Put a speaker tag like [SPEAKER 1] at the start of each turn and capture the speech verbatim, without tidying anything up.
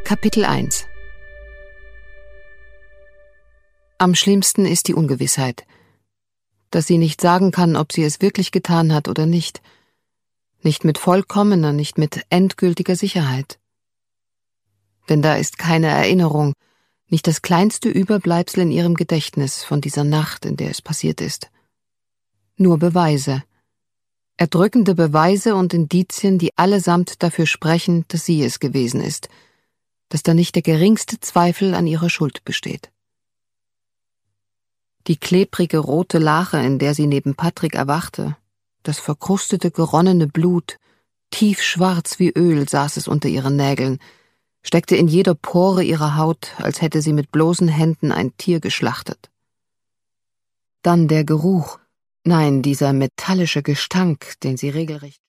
[SPEAKER 1] Kapitel eins. Am schlimmsten ist die Ungewissheit, dass sie nicht sagen kann, ob sie es wirklich getan hat oder nicht. Nicht mit vollkommener, nicht mit endgültiger Sicherheit. Denn da ist keine Erinnerung, nicht das kleinste Überbleibsel in ihrem Gedächtnis von dieser Nacht, in der es passiert ist. Nur Beweise. Erdrückende Beweise und Indizien, die allesamt dafür sprechen, dass sie es gewesen ist, dass da nicht der geringste Zweifel an ihrer Schuld besteht. Die klebrige rote Lache, in der sie neben Patrick erwachte, das verkrustete, geronnene Blut, tiefschwarz wie Öl saß es unter ihren Nägeln, steckte in jeder Pore ihrer Haut, als hätte sie mit bloßen Händen ein Tier geschlachtet. Dann der Geruch, nein, dieser metallische Gestank, den sie regelrecht